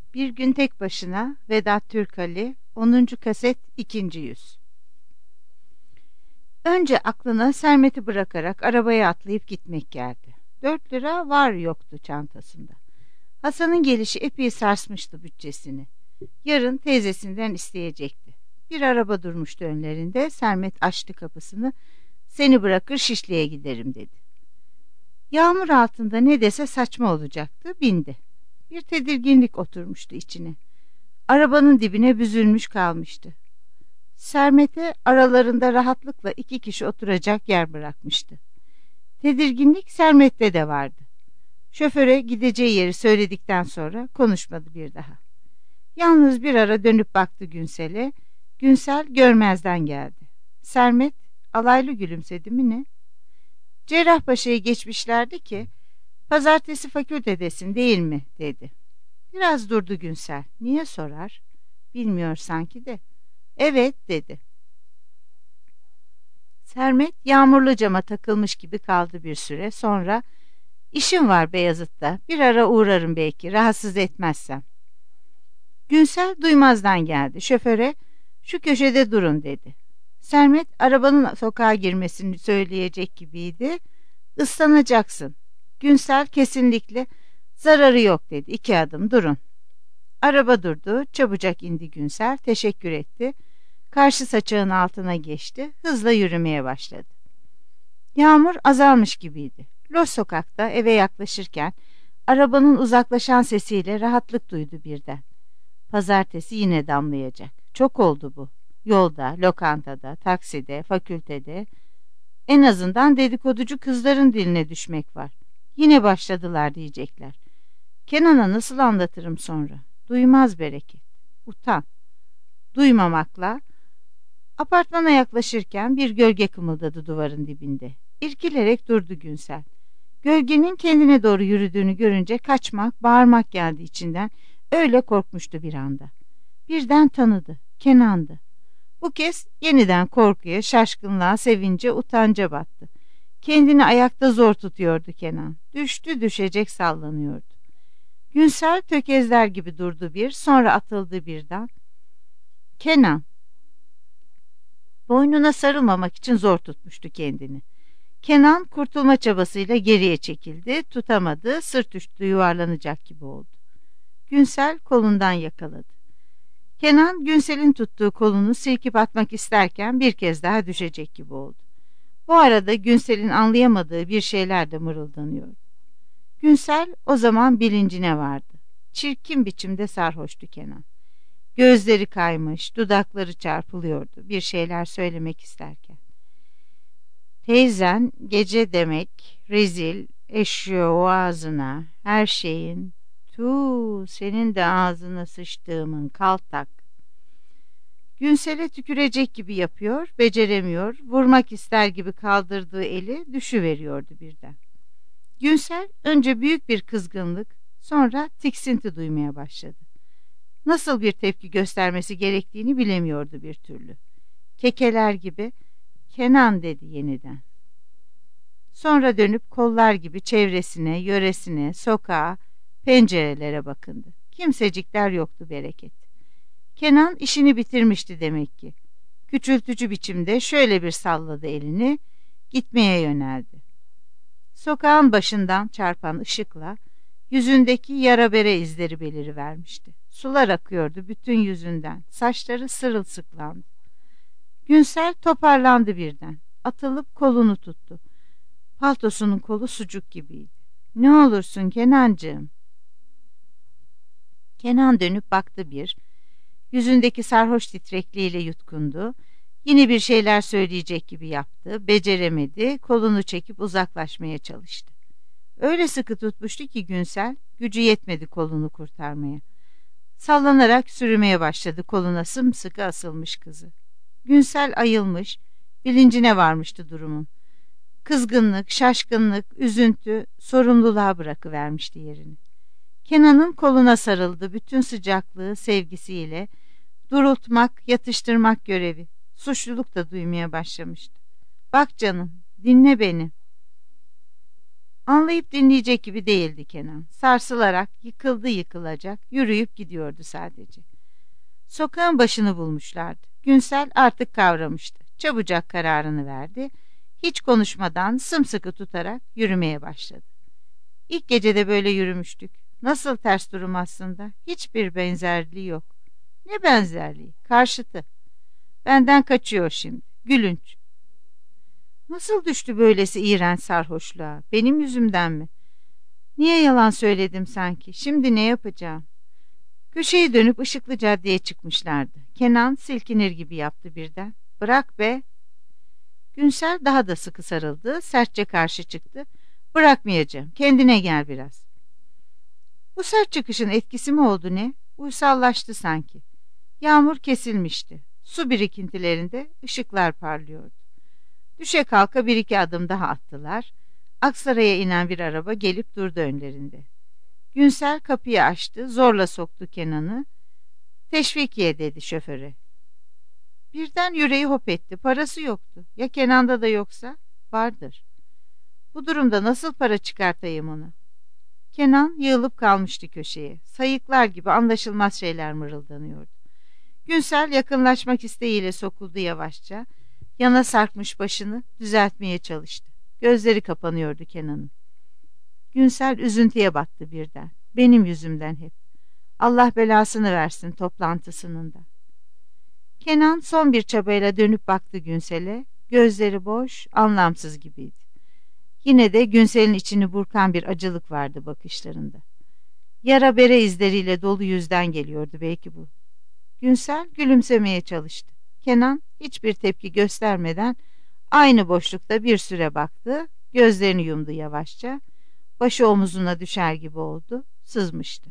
Bir gün tek başına Vedat Türkali 10. kaset 2. yüz. Önce aklına Sermet'i bırakarak arabaya atlayıp gitmek geldi. 4 lira var yoktu çantasında. Hasan'ın gelişi epey sarsmıştı bütçesini. Yarın teyzesinden isteyecekti. Bir araba durmuştu önlerinde. Sermet açtı kapısını. "Seni bırakır Şişli'ye giderim," dedi. Yağmur altında ne dese saçma olacaktı. Bindi. Bir tedirginlik oturmuştu içine. Arabanın dibine büzülmüş kalmıştı. Sermet'e aralarında rahatlıkla 2 kişi oturacak yer bırakmıştı. Tedirginlik Sermet'te de vardı. Şoföre gideceği yeri söyledikten sonra konuşmadı bir daha. Yalnız bir ara dönüp baktı Günsel'e. Günsel görmezden geldi. Sermet alaylı gülümsedi mi ne? Cerrahpaşa'yı geçmişlerdi ki, "Pazartesi fakültedesin değil mi?" dedi. Biraz durdu Günsel. Niye sorar? Bilmiyor sanki de. "Evet," dedi. Sermet yağmurlu cama takılmış gibi kaldı bir süre. Sonra, "İşim var Beyazıt'ta. Bir ara uğrarım belki, rahatsız etmezsem." Günsel duymazdan geldi. Şoföre, "Şu köşede durun," dedi. Sermet arabanın sokağa girmesini söyleyecek gibiydi. "Islanacaksın." Günsel kesinlikle, "Zararı yok," dedi. 2 adım durun." Araba durdu. Çabucak indi Günsel. Teşekkür etti. Karşı saçağın altına geçti. Hızla yürümeye başladı. Yağmur azalmış gibiydi. Loş sokakta eve yaklaşırken arabanın uzaklaşan sesiyle rahatlık duydu birden. Pazartesi yine damlayacak. Çok oldu bu. Yolda, lokantada, takside, fakültede. En azından dedikoducu kızların diline düşmek var. Yine başladılar diyecekler. Kenan'a nasıl anlatırım sonra? Duymaz bereket. Utan. Duymamakla. Apartmana yaklaşırken bir gölge kımıldadı duvarın dibinde. İrkilerek durdu Günsel. Gölgenin kendine doğru yürüdüğünü görünce kaçmak, bağırmak geldi içinden. Öyle korkmuştu bir anda. Birden tanıdı. Kenan'dı. Bu kez yeniden korkuya, şaşkınlığa, sevince, utanca battı. Kendini ayakta zor tutuyordu Kenan. Düştü düşecek sallanıyordu. Günsel tökezler gibi durdu sonra atıldı birden. "Kenan." Boynuna sarılmamak için zor tutmuştu kendini. Kenan kurtulma çabasıyla geriye çekildi, tutamadı, sırt üstü yuvarlanacak gibi oldu. Günsel kolundan yakaladı. Kenan Günsel'in tuttuğu kolunu silkip atmak isterken bir kez daha düşecek gibi oldu. Bu arada Günsel'in anlayamadığı bir şeyler de mırıldanıyordu. Günsel o zaman bilincine vardı. Çirkin biçimde sarhoştu Kenan. Gözleri kaymış, dudakları çarpılıyordu bir şeyler söylemek isterken. "Teyzen gece demek, rezil, eşiyor o ağzına, her şeyin. Senin de ağzına sıçtığımın kaltak." Günsel'e tükürecek gibi yapıyor, beceremiyor, vurmak ister gibi kaldırdığı eli düşüveriyordu birden. Günsel önce büyük bir kızgınlık, sonra tiksinti duymaya başladı. Nasıl bir tepki göstermesi gerektiğini bilemiyordu bir türlü. Kekeler gibi, "Kenan," dedi yeniden. Sonra dönüp kollar gibi çevresine, yöresine, sokağa, pencerelere bakındı. Kimsecikler yoktu bereket. Kenan işini bitirmişti demek ki. Küçültücü biçimde şöyle bir salladı elini, gitmeye yöneldi. Sokağın başından çarpan ışıkla yüzündeki yara bere izleri belirivermişti. Sular akıyordu bütün yüzünden, saçları sırılsıklandı. Günsel toparlandı birden, atılıp kolunu tuttu. Paltosunun kolu sucuk gibiydi. "Ne olursun Kenancığım." Kenan dönüp baktı yüzündeki sarhoş titrekliğiyle yutkundu. Yine bir şeyler söyleyecek gibi yaptı, beceremedi, kolunu çekip uzaklaşmaya çalıştı. Öyle sıkı tutmuştu ki Günsel, gücü yetmedi kolunu kurtarmaya. Sallanarak sürümeye başladı koluna sımsıkı asılmış kızı. Günsel ayılmış, bilincine varmıştı durumun. Kızgınlık, şaşkınlık, üzüntü, sorumluluğa bırakıvermişti yerini. Kenan'ın koluna sarıldı bütün sıcaklığı, sevgisiyle. Durultmak, yatıştırmak görevi. Suçluluk da duymaya başlamıştı. "Bak canım, dinle beni." Anlayıp dinleyecek gibi değildi Kenan. Sarsılarak yıkıldı yıkılacak, yürüyüp gidiyordu sadece. Sokağın başını bulmuşlardı. Günsel artık kavramıştı. Çabucak kararını verdi. Hiç konuşmadan sımsıkı tutarak yürümeye başladı. İlk gecede böyle yürümüştük. Nasıl ters durum aslında. Hiçbir benzerliği yok. Ne benzerliği? Karşıtı. Benden kaçıyor şimdi. Gülünç. Nasıl düştü böylesi iğrenç sarhoşluğa? Benim yüzümden mi? Niye yalan söyledim sanki? Şimdi ne yapacağım? Köşeyi dönüp ışıklı caddeye çıkmışlardı. Kenan silkinir gibi yaptı birden. Bırak be. Günsel daha da sıkı sarıldı. Sertçe karşı çıktı. Bırakmayacağım. Kendine gel biraz. Bu sert çıkışın etkisi mi oldu ne? Uysallaştı sanki. Yağmur kesilmişti. Su birikintilerinde ışıklar parlıyordu. Düşe kalka bir iki adım daha attılar. Aksaray'a inen bir araba gelip durdu önlerinde. Günsel kapıyı açtı, zorla soktu Kenan'ı. Teşvikiye dedi şoföre. Birden yüreği hop etti. Parası yoktu. Ya Kenan'da da yoksa? Vardır. Bu durumda nasıl para çıkartayım ona? Kenan yığılıp kalmıştı köşeye. Sayıklar gibi anlaşılmaz şeyler mırıldanıyordu. Günsel yakınlaşmak isteğiyle sokuldu yavaşça. Yana sarkmış başını düzeltmeye çalıştı. Gözleri kapanıyordu Kenan'ın. Günsel üzüntüye battı birden. Benim yüzümden hep. Allah belasını versin toplantısının da. Kenan son bir çabayla dönüp baktı Günsel'e. Gözleri boş, anlamsız gibiydi. Yine de Günsel'in içini burkan bir acılık vardı bakışlarında. Yara bere izleriyle dolu yüzden geliyordu belki bu. Günsel gülümsemeye çalıştı. Kenan hiçbir tepki göstermeden aynı boşlukta bir süre baktı, gözlerini yumdu yavaşça. Başı omuzuna düşer gibi oldu, sızmıştı.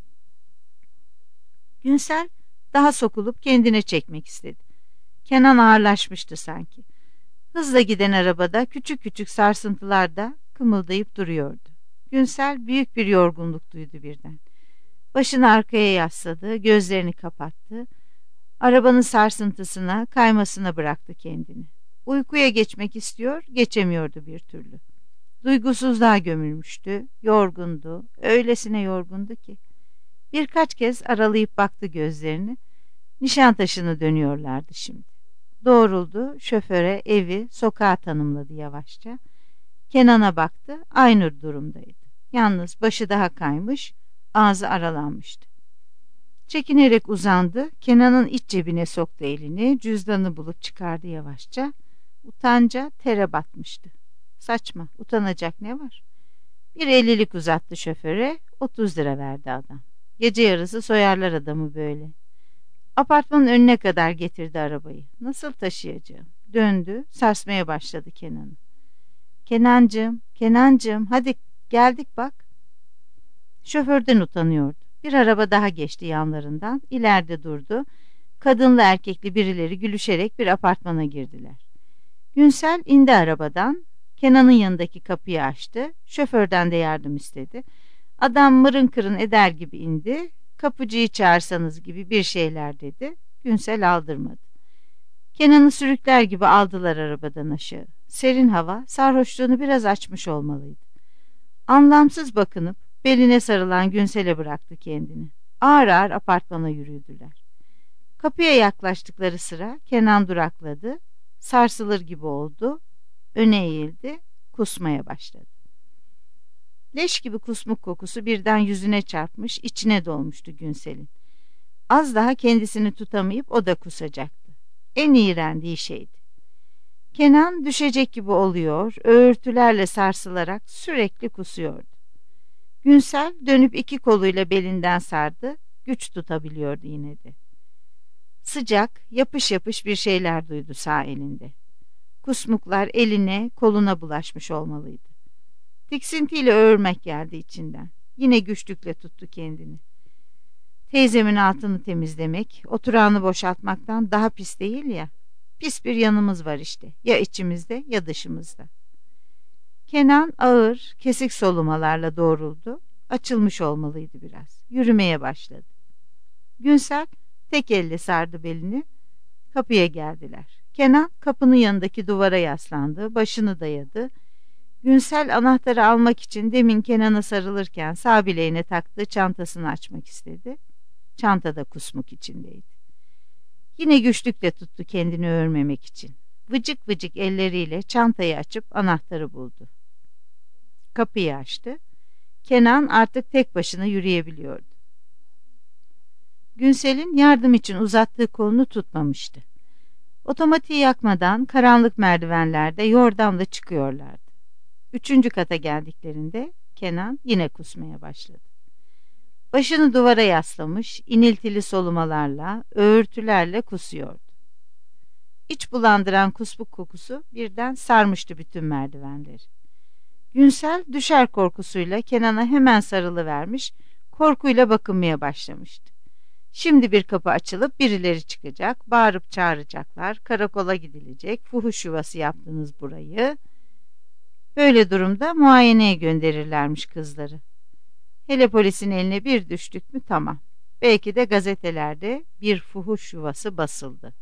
Günsel daha sokulup kendine çekmek istedi. Kenan ağırlaşmıştı sanki. Hızla giden arabada küçük küçük sarsıntılarda kımıldayıp duruyordu. Günsel büyük bir yorgunluk duydu birden. Başını arkaya yasladı, gözlerini kapattı. Arabanın sarsıntısına, kaymasına bıraktı kendini. Uykuya geçmek istiyor, geçemiyordu bir türlü. Duygusuzluğa gömülmüştü, yorgundu, öylesine yorgundu ki. Birkaç kez aralayıp baktı gözlerini. Nişantaşı'nı dönüyorlardı şimdi. Doğruldu, şoföre, evi, sokağı tanımladı yavaşça. Kenan'a baktı, aynı durumdaydı. Yalnız başı daha kaymış, ağzı aralanmıştı. Çekinerek uzandı, Kenan'ın iç cebine soktu elini, cüzdanını bulup çıkardı yavaşça. Utanca tere batmıştı. Saçma, utanacak ne var? Bir 50'lik uzattı şoföre, 30 lira verdi adam. Gece yarısı soyarlar adamı böyle. Apartmanın önüne kadar getirdi arabayı. Nasıl taşıyacağım? Döndü, sarsmaya başladı Kenan'ı. Kenancığım, Kenancığım, hadi geldik bak. Şoförden utanıyordu. Bir araba daha geçti yanlarından, ileride durdu. Kadınlı erkekli birileri gülüşerek bir apartmana girdiler. Günsel indi arabadan, Kenan'ın yanındaki kapıyı açtı, şoförden de yardım istedi. Adam mırın kırın eder gibi indi, kapıcıyı çağırsanız gibi bir şeyler dedi. Günsel aldırmadı. Kenan'ı sürükler gibi aldılar arabadan aşağı. Serin hava sarhoşluğunu biraz açmış olmalıydı. Anlamsız bakınıp beline sarılan Günsel'e bıraktı kendini. Ağır ağır apartmana yürüdüler. Kapıya yaklaştıkları sıra Kenan durakladı, sarsılır gibi oldu, öne eğildi, kusmaya başladı. Leş gibi kusmuk kokusu birden yüzüne çarpmış, içine dolmuştu Günsel'in. Az daha kendisini tutamayıp o da kusacaktı. En iğrendiği şeydi. Kenan düşecek gibi oluyor, öğürtülerle sarsılarak sürekli kusuyordu. Günsel dönüp iki koluyla belinden sardı, güç tutabiliyordu yine de. Sıcak, yapış yapış bir şeyler duydu sağ elinde. Kusmuklar eline, koluna bulaşmış olmalıydı. Tiksintiyle öğürmek geldi içinden. Yine güçlükle tuttu kendini. Teyzemin altını temizlemek, oturağını boşaltmaktan daha pis değil ya. Pis bir yanımız var işte, ya içimizde ya dışımızda. Kenan ağır, kesik solumalarla doğruldu. Açılmış olmalıydı biraz. Yürümeye başladı. Günsel tek elle sardı belini. Kapıya geldiler. Kenan kapının yanındaki duvara yaslandı, başını dayadı. Günsel anahtarı almak için demin Kenan'a sarılırken sağ bileğine taktığı çantasını açmak istedi. Çantada kusmuk içindeydi. Yine güçlükle tuttu kendini örmemek için. Vıcık vıcık elleriyle çantayı açıp anahtarı buldu. Kapıyı açtı. Kenan artık tek başına yürüyebiliyordu. Günsel'in yardım için uzattığı kolunu tutmamıştı. Otomatiği yakmadan karanlık merdivenlerde yordamla çıkıyorlardı. 3. kata geldiklerinde Kenan yine kusmaya başladı. Başını duvara yaslamış, iniltili solumalarla, öğürtülerle kusuyordu. İç bulandıran kusmuk kokusu birden sarmıştı bütün merdivenleri. Günsel düşer korkusuyla Kenan'a hemen sarılıvermiş, korkuyla bakınmaya başlamıştı. Şimdi bir kapı açılıp birileri çıkacak, bağırıp çağıracaklar, karakola gidilecek, fuhuş yuvası yaptınız burayı. Böyle durumda muayeneye gönderirlermiş kızları. Hele polisin eline bir düştük mü tamam. Belki de gazetelerde bir fuhuş yuvası basıldı.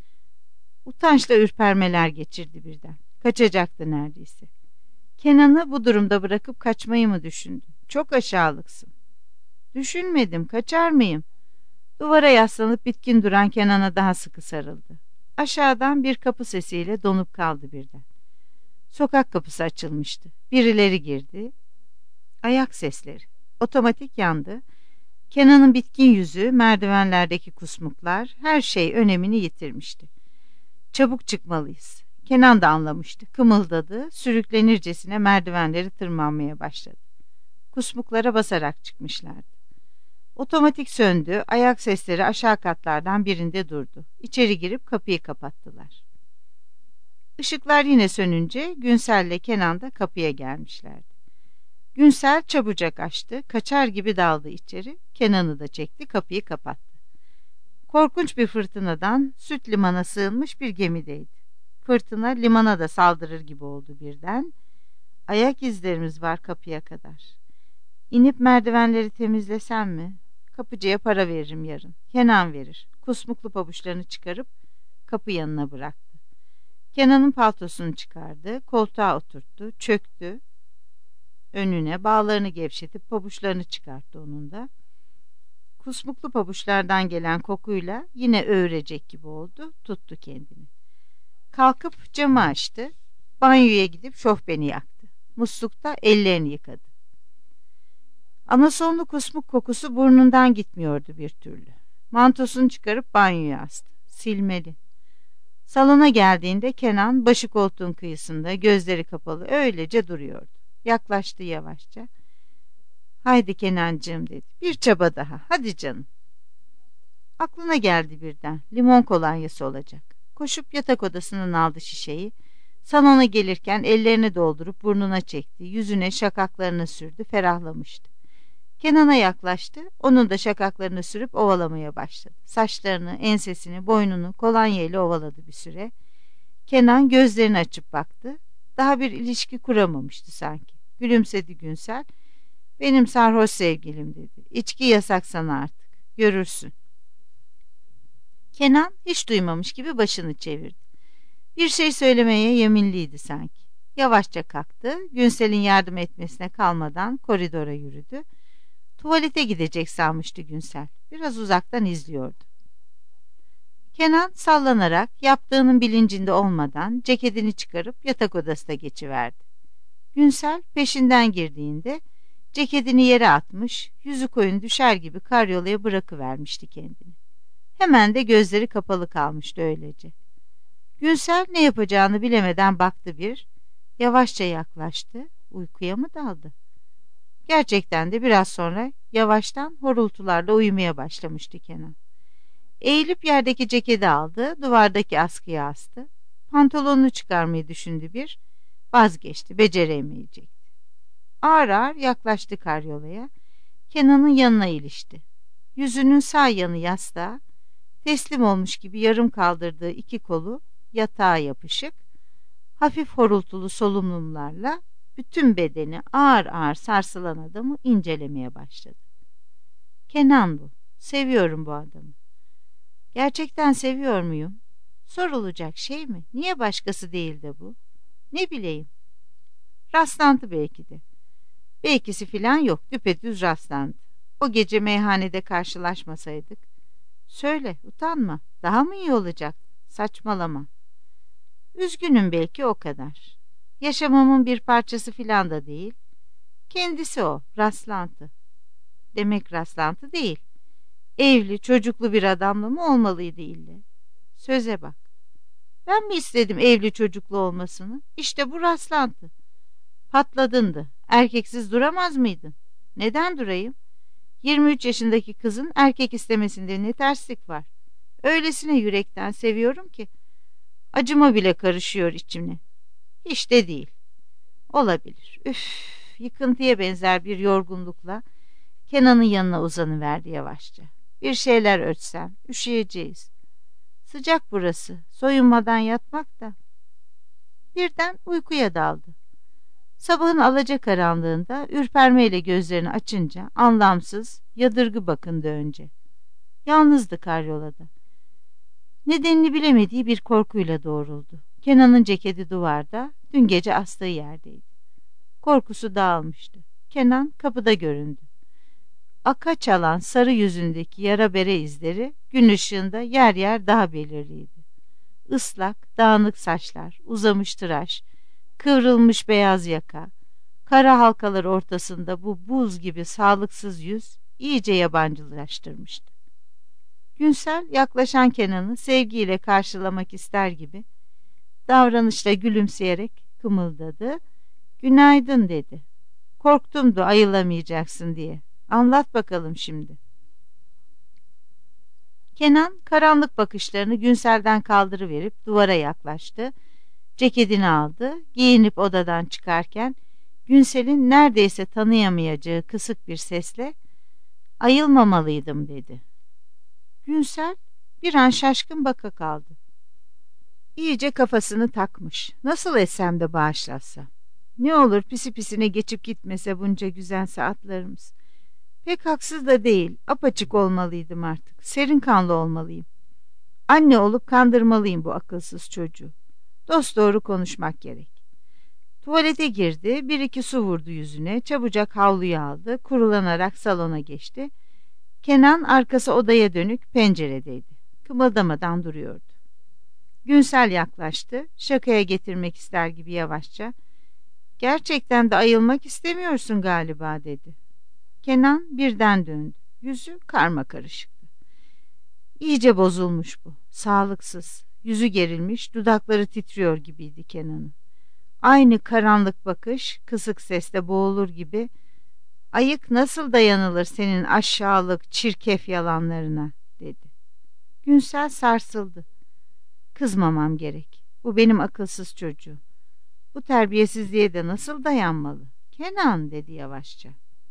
Utançla ürpermeler geçirdi birden. Kaçacaktı neredeyse. Kenan'ı bu durumda bırakıp kaçmayı mı düşündün? Çok aşağılıksın. Düşünmedim, kaçar mıyım? Duvara yaslanıp bitkin duran Kenan'a daha sıkı sarıldı. Aşağıdan bir kapı sesiyle donup kaldı birden. Sokak kapısı açılmıştı. Birileri girdi. Ayak sesleri. Otomatik yandı. Kenan'ın bitkin yüzü, merdivenlerdeki kusmuklar, her şey önemini yitirmişti. Çabuk çıkmalıyız. Kenan da anlamıştı. Kımıldadı, sürüklenircesine merdivenleri tırmanmaya başladı. Kusmuklara basarak çıkmışlardı. Otomatik söndü, ayak sesleri aşağı katlardan birinde durdu. İçeri girip kapıyı kapattılar. Işıklar yine sönünce Günsel'le Kenan da kapıya gelmişlerdi. Günsel çabucak açtı, kaçar gibi daldı içeri, Kenan'ı da çekti, kapıyı kapattı. Korkunç bir fırtınadan süt limana sığınmış bir gemideydi. Fırtına limana da saldırır gibi oldu birden. Ayak izlerimiz var kapıya kadar. İnip merdivenleri temizlesem mi? Kapıcıya para veririm yarın. Kenan verir. Kusmuklu pabuçlarını çıkarıp kapı yanına bıraktı. Kenan'ın paltosunu çıkardı, koltuğa oturttu, çöktü. Önüne bağlarını gevşetip pabuçlarını çıkarttı onun da. Kusmuklu pabuçlardan gelen kokuyla yine öğrecek gibi oldu, tuttu kendini. Kalkıp camı açtı, banyoya gidip şofbeni yaktı. Muslukta ellerini yıkadı. Anasonlu kusmuk kokusu burnundan gitmiyordu bir türlü. Mantosunu çıkarıp banyoya astı. Silmeli. Salona geldiğinde Kenan başı koltuğun kıyısında, gözleri kapalı öylece duruyordu. Yaklaştı yavaşça. Haydi Kenancığım dedi. Bir çaba daha. Hadi canım. Aklına geldi birden. Limon kolonyası olacak. Koşup yatak odasından aldı şişeyi. Salona gelirken ellerini doldurup burnuna çekti. Yüzüne şakaklarını sürdü. Ferahlamıştı. Kenan'a yaklaştı. Onun da şakaklarını sürüp ovalamaya başladı. Saçlarını, ensesini, boynunu kolonya ile ovaladı bir süre. Kenan gözlerini açıp baktı. Daha bir ilişki kuramamıştı sanki. Gülümsedi Günsel. Benim sarhoş sevgilim dedi. İçki yasak sana artık. Görürsün. Kenan hiç duymamış gibi başını çevirdi. Bir şey söylemeye yeminliydi sanki. Yavaşça kalktı. Günsel'in yardım etmesine kalmadan koridora yürüdü. Tuvalete gidecek sanmıştı Günsel. Biraz uzaktan izliyordu. Kenan sallanarak yaptığının bilincinde olmadan ceketini çıkarıp yatak odasına geçiverdi. Günsel peşinden girdiğinde ceketini yere atmış, yüzü koyun düşer gibi karyolaya bırakıvermişti kendini. Hemen de gözleri kapalı kalmıştı öylece. Günsel ne yapacağını bilemeden baktı bir, yavaşça yaklaştı, uykuya mı daldı? Gerçekten de biraz sonra yavaştan horultularla uyumaya başlamıştı Kenan. Eğilip yerdeki ceketi aldı, duvardaki askıya astı. Pantolonunu çıkarmayı düşündü bir, vazgeçti, beceremeyecekti. Ağır ağır yaklaştı karyolaya, Kenan'ın yanına ilişti. Yüzünün sağ yanı yastığa, teslim olmuş gibi yarım kaldırdığı iki kolu yatağa yapışık, hafif horultulu solunumlarla bütün bedeni ağır ağır sarsılan adamı incelemeye başladı. Kenan bu, seviyorum bu adamı. Gerçekten seviyor muyum? Sorulacak şey mi? Niye başkası değil de bu? Ne bileyim. Rastlantı belki de. Belkisi filan yok, düpedüz rastlantı. O gece meyhanede karşılaşmasaydık. Söyle, utanma, daha mı iyi olacak? Saçmalama. Üzgünüm belki, o kadar. Yaşamamın bir parçası filan da değil. Kendisi o, rastlantı. Demek rastlantı değil. Evli, çocuklu bir adamla mı olmalıydı ille? Söze bak. Ben mi istedim evli çocuklu olmasını? İşte bu rastlantı. Patladındı. Erkeksiz duramaz mıydın? Neden durayım? 23 yaşındaki kızın erkek istemesinde ne terslik var? Öylesine yürekten seviyorum ki acıma bile karışıyor içimle. Hiç de değil. Olabilir. Üf, yıkıntıya benzer bir yorgunlukla Kenan'ın yanına uzanıverdi yavaşça. Bir şeyler örtsem, üşüyeceğiz. Sıcak burası, soyunmadan yatmak da. Birden uykuya daldı. Sabahın alacakaranlığında ürpermeyle gözlerini açınca anlamsız, yadırgı bakındı önce. Yalnızdı karyolada. Nedenini bilemediği bir korkuyla doğruldu. Kenan'ın ceketi duvarda, dün gece astığı yerdeydi. Korkusu dağılmıştı. Kenan kapıda göründü. Aka çalan sarı yüzündeki yara bere izleri gün ışığında yer yer daha belirliydi. Islak, dağınık saçlar, uzamış tıraş, kıvrılmış beyaz yaka, kara halkalar ortasında bu buz gibi sağlıksız yüz iyice yabancılaştırmıştı. Günsel yaklaşan Kenan'ı sevgiyle karşılamak ister gibi davranışla gülümseyerek kımıldadı. "Günaydın," dedi. "Korktum da ayılamayacaksın diye. Anlat bakalım şimdi." Kenan karanlık bakışlarını Günsel'den kaldırıverip duvara yaklaştı. Ceketini aldı. Giyinip odadan çıkarken Günsel'in neredeyse tanıyamayacağı kısık bir sesle "Ayılmamalıydım," dedi. Günsel bir an şaşkın baka kaldı. İyice kafasını takmış. Nasıl etsem de bağışlatsa. Ne olur pisi pisine geçip gitmese bunca güzel saatlerimiz. Pek haksız da değil. Apaçık olmalıydım artık. Serin kanlı olmalıyım. Anne olup kandırmalıyım bu akılsız çocuğu. Dosdoğru konuşmak gerek. Tuvalete girdi. Bir iki su vurdu yüzüne. Çabucak havluyu aldı. Kurulanarak salona geçti. Kenan arkası odaya dönük penceredeydi. Kımıldamadan duruyordu. Günsel yaklaştı. Şakaya getirmek ister gibi yavaşça "Gerçekten de ayılmak istemiyorsun galiba," dedi. Kenan birden döndü. Yüzü karmakarışıktı. İyice bozulmuş bu. Sağlıksız. Yüzü gerilmiş, dudakları titriyor gibiydi Kenan'ın. Aynı karanlık bakış, kısık sesle boğulur gibi "Ayık nasıl dayanılır senin aşağılık, çirkef yalanlarına," dedi. Günsel sarsıldı. Kızmamam gerek. Bu benim akılsız çocuğum. Bu terbiyesizliğe de nasıl dayanmalı? "Kenan," dedi yavaşça.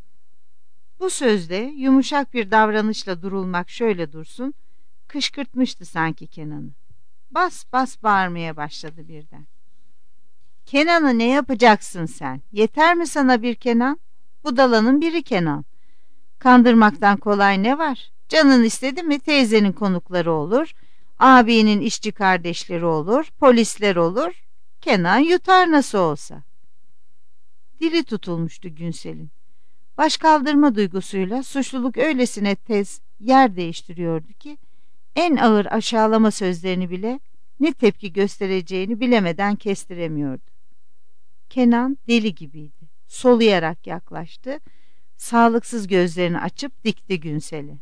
Bu sözde yumuşak bir davranışla durulmak şöyle dursun, kışkırtmıştı sanki Kenan'ı. Bas bas bağırmaya başladı birden. "Kenan'ı ne yapacaksın sen? Yeter mi sana bir Kenan? Budalanın biri Kenan. Kandırmaktan kolay ne var? Canın istedi mi teyzenin konukları olur, abinin işçi kardeşleri olur, polisler olur. Kenan yutar nasıl olsa." Dili tutulmuştu Günsel'in. Başkaldırma duygusuyla suçluluk öylesine tez yer değiştiriyordu ki en ağır aşağılama sözlerini bile ne tepki göstereceğini bilemeden kestiremiyordu. Kenan deli gibiydi. Soluyarak yaklaştı. Sağlıksız gözlerini açıp dikti Günsel'i.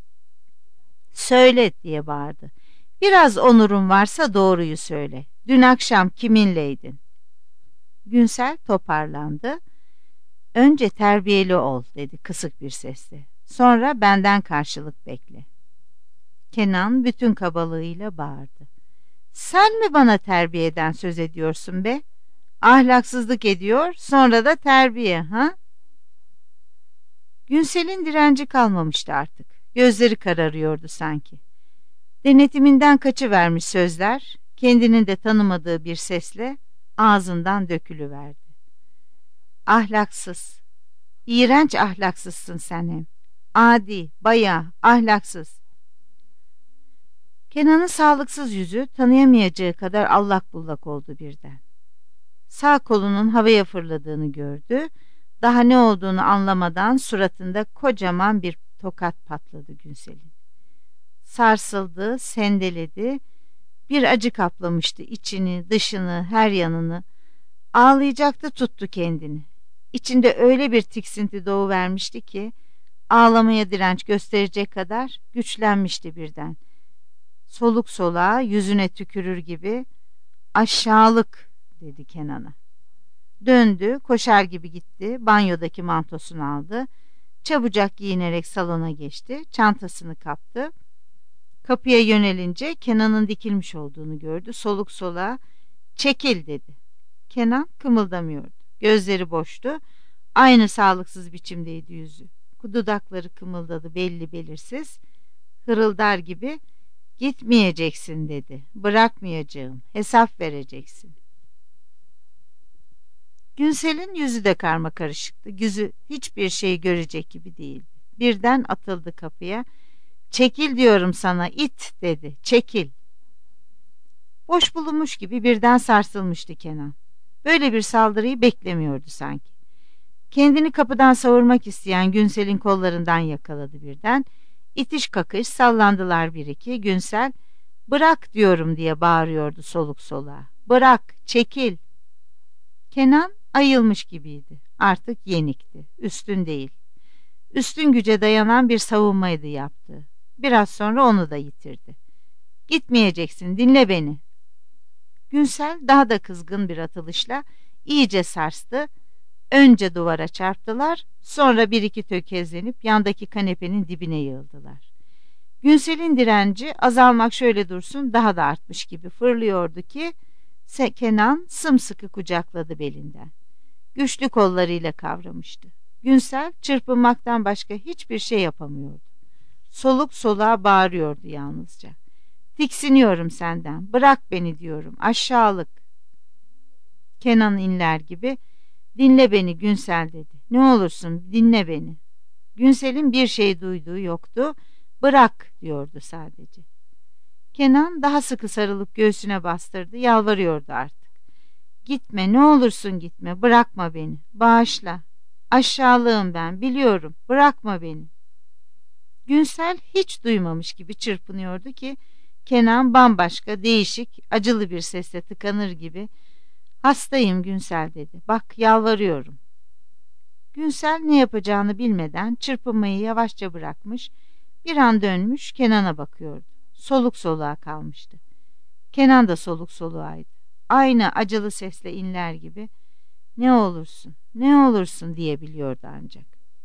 "Söyle," diye bağırdı. "Biraz onurun varsa doğruyu söyle. Dün akşam kiminleydin?" Günsel toparlandı. "Önce terbiyeli ol," dedi kısık bir sesle. "Sonra benden karşılık bekle." Kenan bütün kabalığıyla bağırdı. "Sen mi bana terbiyeden söz ediyorsun be? Ahlaksızlık ediyor, sonra da terbiye, ha?" Günsel'in direnci kalmamıştı artık. Gözleri kararıyordu sanki. Denetiminden kaçıvermiş sözler, kendinin de tanımadığı bir sesle ağzından dökülüverdi. "Ahlaksız, iğrenç ahlaksızsın sen hem. Adi, bayağı, ahlaksız." Kenan'ın sağlıksız yüzü tanıyamayacağı kadar allak bullak oldu birden. Sağ kolunun havaya fırladığını gördü. Daha ne olduğunu anlamadan suratında kocaman bir tokat patladı Günsel'in. Sarsıldı, sendeledi. Bir acı kaplamıştı içini, dışını, her yanını. Ağlayacaktı, tuttu kendini. İçinde öyle bir tiksinti doğuvermişti ki ağlamaya direnç gösterecek kadar güçlenmişti birden. Soluk soluğa yüzüne tükürür gibi "Aşağılık!" dedi Kenan'a. Döndü, koşar gibi gitti, banyodaki mantosunu aldı. Çabucak giyinerek salona geçti, çantasını kaptı. Kapıya yönelince Kenan'ın dikilmiş olduğunu gördü. Soluk soluğa "Çekil!" dedi. Kenan kımıldamıyordu. Gözleri boştu. Aynı sağlıksız biçimdeydi yüzü. Dudakları kımıldadı, belli belirsiz. Hırıldar gibi "Gitmeyeceksin" dedi. "Bırakmayacağım. Hesap vereceksin." Günsel'in yüzü de karmakarışıktı. Yüzü hiçbir şey görecek gibi değildi. Birden atıldı kapıya. "Çekil diyorum sana, it!" dedi. "Çekil!" Boş bulunmuş gibi birden sarsılmıştı Kenan. Böyle bir saldırıyı beklemiyordu sanki. Kendini kapıdan savurmak isteyen Günsel'in kollarından yakaladı birden. İtiş kakış sallandılar bir iki. Günsel "Bırak diyorum" diye bağırıyordu soluk soluğa. "Bırak, çekil!" Kenan ayılmış gibiydi. Artık yenikti, üstün değil. Üstün güce dayanan bir savunmaydı yaptığı. Biraz sonra onu da yitirdi. "Gitmeyeceksin, dinle beni." Günsel daha da kızgın bir atılışla iyice sarstı. Önce duvara çarptılar, sonra bir iki tökezlenip yandaki kanepenin dibine yığıldılar. Günsel'in direnci azalmak şöyle dursun daha da artmış gibi fırlıyordu ki Kenan sımsıkı kucakladı belinden. Güçlü kollarıyla kavramıştı. Günsel çırpınmaktan başka hiçbir şey yapamıyordu. Soluk soluğa bağırıyordu yalnızca. "Tiksiniyorum senden, bırak beni diyorum, aşağılık." Kenan inler gibi "Dinle beni Günsel" dedi. "Ne olursun dinle beni." Günsel'in bir şey duyduğu yoktu. "Bırak" diyordu sadece. Kenan daha sıkı sarılıp göğsüne bastırdı, yalvarıyordu artık. "Gitme, ne olursun gitme, bırakma beni, bağışla. Aşağılığım ben, biliyorum, bırakma beni." Günsel hiç duymamış gibi çırpınıyordu ki Kenan bambaşka, değişik, acılı bir sesle tıkanır gibi "Hastayım Günsel" dedi. "Bak, yalvarıyorum." Günsel ne yapacağını bilmeden çırpınmayı yavaşça bırakmış, bir an dönmüş Kenan'a bakıyordu. Soluk soluğa kalmıştı. Kenan da soluk soluğaydı. Aynı acılı sesle inler gibi "Ne olursun, ne olursun" diyebiliyordu ancak.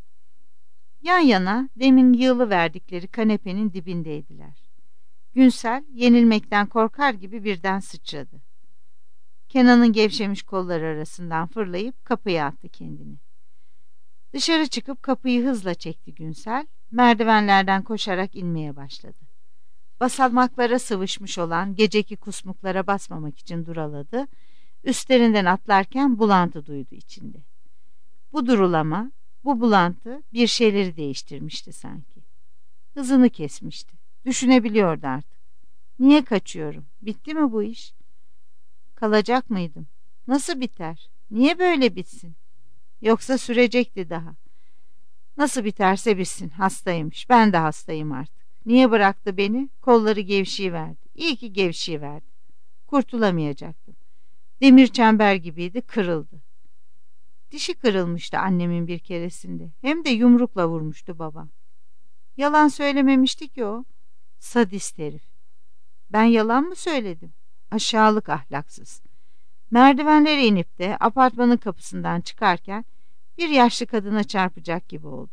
Yan yana demin yığılıverdikleri kanepenin dibindeydiler. Günsel yenilmekten korkar gibi birden sıçradı. Kenan'ın gevşemiş kolları arasından fırlayıp kapıya attı kendini. Dışarı çıkıp kapıyı hızla çekti Günsel, merdivenlerden koşarak inmeye başladı. Basamaklara sıvışmış olan geceki kusmuklara basmamak için duraladı, üstlerinden atlarken bulantı duydu içinde. Bu durulama, bu bulantı bir şeyleri değiştirmişti sanki. Hızını kesmişti, düşünebiliyordu artık. Niye kaçıyorum, bitti mi bu iş? Kalacak mıydım? Nasıl biter? Niye böyle bitsin? Yoksa sürecekti daha. Nasıl biterse bitsin, hastaymış, ben de hastayım artık. Niye bıraktı beni? Kolları gevşiyiverdi. İyi ki gevşiyiverdi. Kurtulamayacaktım. Demir çember gibiydi, kırıldı. Dişi kırılmıştı annemin bir keresinde. Hem de yumrukla vurmuştu babam. Yalan söylememişti ki o. Sadist herif. Ben yalan mı söyledim? Aşağılık, ahlaksız. Merdivenlere inip de apartmanın kapısından çıkarken bir yaşlı kadına çarpacak gibi oldu.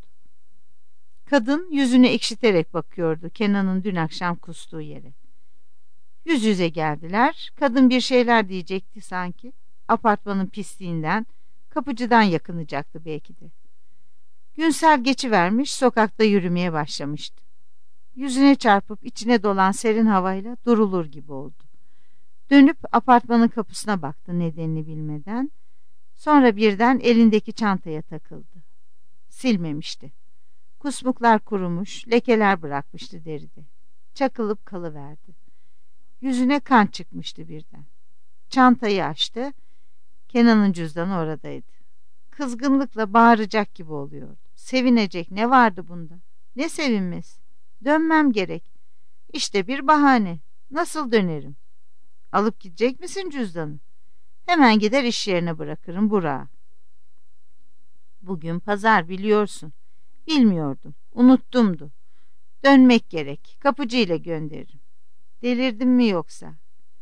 Kadın yüzünü ekşiterek bakıyordu Kenan'ın dün akşam kustuğu yere. Yüz yüze geldiler. Kadın bir şeyler diyecekti sanki. Apartmanın pisliğinden, kapıcıdan yakınacaktı belki de. Günsel geçivermiş, sokakta yürümeye başlamıştı. Yüzüne çarpıp içine dolan serin havayla durulur gibi oldu. Dönüp apartmanın kapısına baktı nedenini bilmeden. Sonra birden elindeki çantaya takıldı. Silmemişti. Kusmuklar kurumuş, lekeler bırakmıştı deride. Çakılıp kalıverdi. Yüzüne kan çıkmıştı birden. Çantayı açtı. Kenan'ın cüzdanı oradaydı. Kızgınlıkla bağıracak gibi oluyordu. Sevinecek ne vardı bunda? Ne sevinmesi? Dönmem gerek. İşte bir bahane. Nasıl dönerim? Alıp gidecek misin cüzdanı? Hemen gider iş yerine bırakırım Burak'a. Bugün pazar biliyorsun. Bilmiyordum. Unuttumdu. Dönmek gerek. Kapıcıyla gönderirim. Delirdim mi yoksa?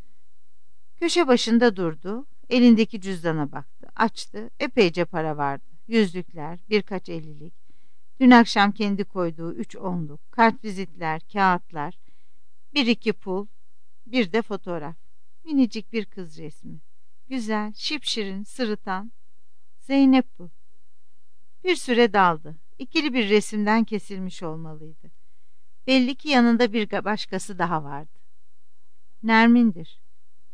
Köşe başında durdu. Elindeki cüzdana baktı. Açtı. Epeyce para vardı. Yüzlükler, birkaç ellilik. Dün akşam kendi koyduğu 3 onluk, kartvizitler, kağıtlar, bir iki pul, bir de fotoğraf. Minicik bir kız resmi. Güzel, şipşirin, sırıtan. Zeynep bu. Bir süre daldı. İkili bir resimden kesilmiş olmalıydı. Belli ki yanında bir başkası daha vardı. Nermin'dir.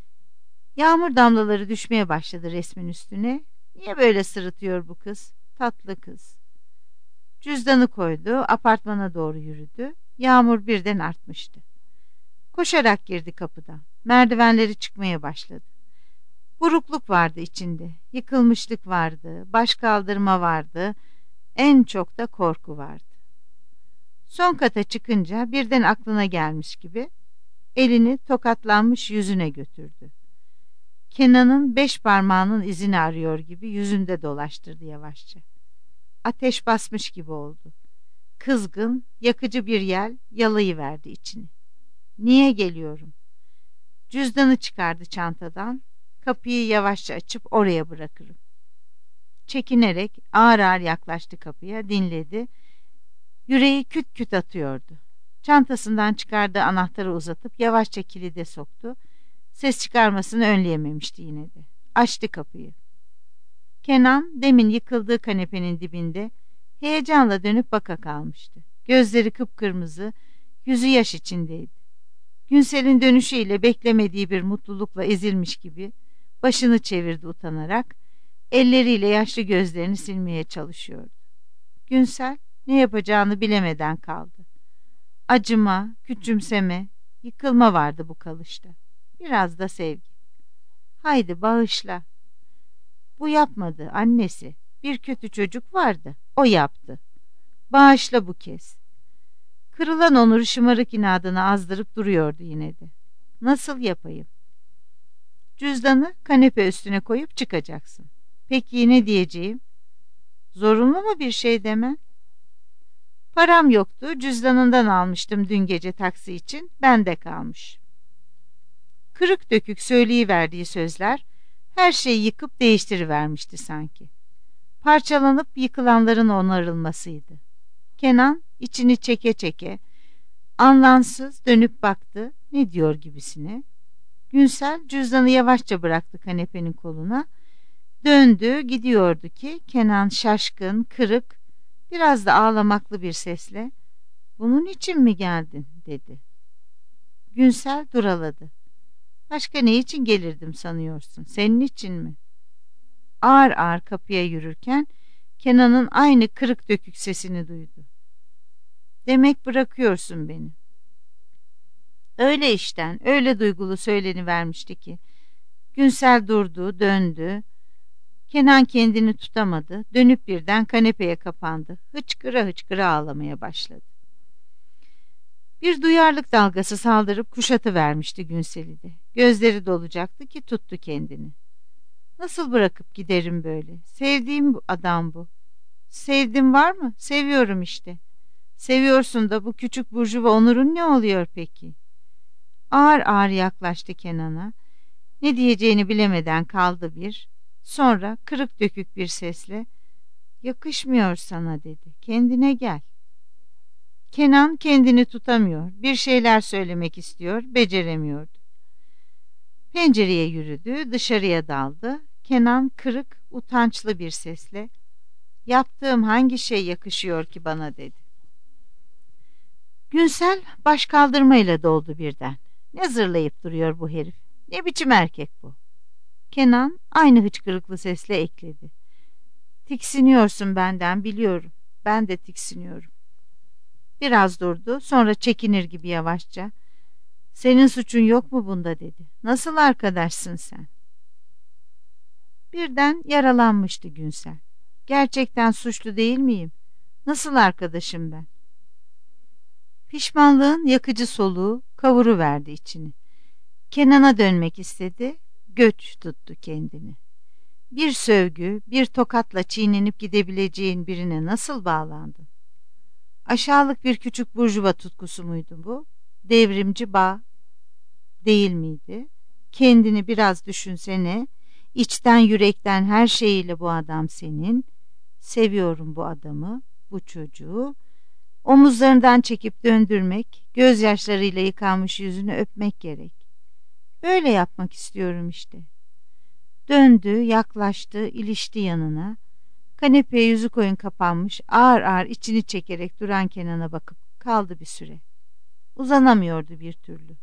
Yağmur damlaları düşmeye başladı resmin üstüne. Niye böyle sırıtıyor bu kız? Tatlı kız. Cüzdanı koydu, apartmana doğru yürüdü. Yağmur birden artmıştı. Koşarak girdi kapıdan. Merdivenleri çıkmaya başladı. Burukluk vardı içinde, yıkılmışlık vardı, baş kaldırma vardı, en çok da korku vardı. Son kata çıkınca birden aklına gelmiş gibi elini tokatlanmış yüzüne götürdü. Kenan'ın 5 parmağının izini arıyor gibi yüzünde dolaştırdı yavaşça. Ateş basmış gibi oldu. Kızgın, yakıcı bir yel yalayıverdi içini. Niye geliyorum? Cüzdanı çıkardı çantadan, kapıyı yavaşça açıp oraya bırakırım. Çekinerek ağır ağır yaklaştı kapıya, dinledi. Yüreği küt küt atıyordu. Çantasından çıkardığı anahtarı uzatıp yavaşça kilide soktu. Ses çıkarmasını önleyememişti yine de. Açtı kapıyı. Kenan demin yıkıldığı kanepenin dibinde heyecanla dönüp baka kalmıştı. Gözleri kıpkırmızı, yüzü yaş içindeydi. Günsel'in dönüşüyle beklemediği bir mutlulukla ezilmiş gibi başını çevirdi utanarak, elleriyle yaşlı gözlerini silmeye çalışıyordu. Günsel ne yapacağını bilemeden kaldı. Acıma, küçümseme, yıkılma vardı bu kalışta. Biraz da sevgi. Haydi bağışla. Bu yapmadı annesi. Bir kötü çocuk vardı. O yaptı. Bağışla bu kez. Kırılan onuru şımarık inadına azdırıp duruyordu yine de. Nasıl yapayım? Cüzdanı kanepe üstüne koyup çıkacaksın. Peki ne diyeceğim? Zorunlu mu bir şey demen? Param yoktu. Cüzdanından almıştım dün gece taksi için. Bende kalmış. Kırık dökük söyleyiverdiği sözler her şeyi yıkıp değiştirivermişti sanki. Parçalanıp yıkılanların onarılmasıydı. Kenan içini çeke çeke, anlamsız dönüp baktı, ne diyor gibisine. Günsel cüzdanı yavaşça bıraktı kanepenin koluna. Döndü gidiyordu ki Kenan şaşkın, kırık, biraz da ağlamaklı bir sesle "Bunun için mi geldin?" dedi. Günsel duraladı. "Başka ne için gelirdim sanıyorsun? Senin için mi?" Ağır ağır kapıya yürürken Kenan'ın aynı kırık dökük sesini duydu. "Demek bırakıyorsun beni." Öyle işten, öyle duygulu söylenivermişti ki. Günsel durdu, döndü. Kenan kendini tutamadı. Dönüp birden kanepeye kapandı. Hıçkıra hıçkıra ağlamaya başladı. Bir duyarlılık dalgası saldırıp kuşatıvermişti Günsel'i de. Gözleri dolacaktı ki tuttu kendini. "Nasıl bırakıp giderim böyle? Sevdiğim adam bu." "Sevdim var mı? Seviyorum işte." "Seviyorsun da bu küçük burjuva Onur'un ne oluyor peki?" Ağır ağır yaklaştı Kenan'a. Ne diyeceğini bilemeden kaldı bir. Sonra kırık dökük bir sesle "Yakışmıyor sana." dedi. "Kendine gel." Kenan kendini tutamıyor. Bir şeyler söylemek istiyor, beceremiyordu. Pencereye yürüdü, dışarıya daldı. Kenan kırık, utançlı bir sesle "Yaptığım hangi şey yakışıyor ki bana?" dedi. Günsel baş kaldırmayla doldu birden. "Ne zırlayıp duruyor bu herif? Ne biçim erkek bu?" Kenan aynı hıçkırıklı sesle ekledi. "Tiksiniyorsun benden biliyorum. Ben de tiksiniyorum." Biraz durdu, sonra çekinir gibi yavaşça "Senin suçun yok mu bunda?" dedi. "Nasıl arkadaşsın sen?" Birden yaralanmıştı Günsel. Gerçekten suçlu değil miyim? Nasıl arkadaşım ben? Pişmanlığın yakıcı soluğu kavuruverdi içini. Kenan'a dönmek istedi, göç tuttu kendini. Bir sövgü, bir tokatla çiğnenip gidebileceğin birine nasıl bağlandın? Aşağılık bir küçük burjuva tutkusu muydu bu? Devrimci bağ değil miydi? Kendini biraz düşünsene. İçten yürekten her şeyiyle bu adam senin. Seviyorum bu adamı, bu çocuğu. Omuzlarından çekip döndürmek, gözyaşlarıyla yıkanmış yüzünü öpmek gerek. Böyle yapmak istiyorum işte. Döndü, yaklaştı, ilişti yanına. Kanepeye yüzü koyun kapanmış, ağır ağır içini çekerek duran Kenan'a bakıp kaldı bir süre. Uzanamıyordu bir türlü.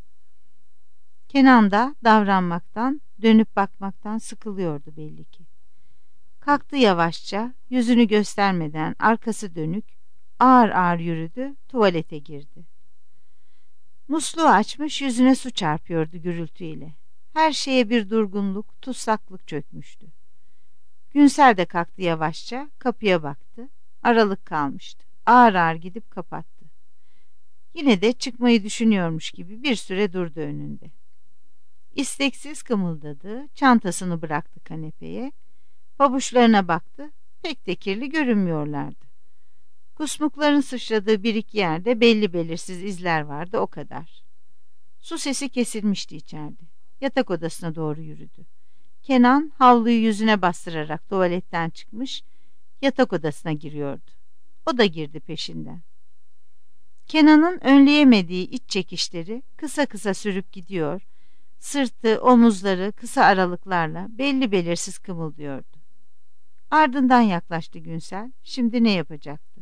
Kenan da davranmaktan, dönüp bakmaktan sıkılıyordu belli ki. Kalktı yavaşça, yüzünü göstermeden arkası dönük, ağır ağır yürüdü, tuvalete girdi. Musluğu açmış, yüzüne su çarpıyordu gürültüyle. Her şeye bir durgunluk, tutsaklık çökmüştü. Günsel de kalktı yavaşça, kapıya baktı. Aralık kalmıştı. Ağır ağır gidip kapattı. Yine de çıkmayı düşünüyormuş gibi bir süre durdu önünde. İsteksiz kımıldadı, çantasını bıraktı kanepeye. Pabuçlarına baktı, pek de kirli görünmüyorlardı. Kusmukların sıçradığı bir iki yerde belli belirsiz izler vardı, o kadar. Su sesi kesilmişti içeride. Yatak odasına doğru yürüdü. Kenan havluyu yüzüne bastırarak tuvaletten çıkmış, yatak odasına giriyordu. O da girdi peşinden. Kenan'ın önleyemediği iç çekişleri kısa kısa sürüp gidiyor, sırtı, omuzları kısa aralıklarla belli belirsiz kımıldıyordu. Ardından yaklaştı Günsel, şimdi ne yapacaktı?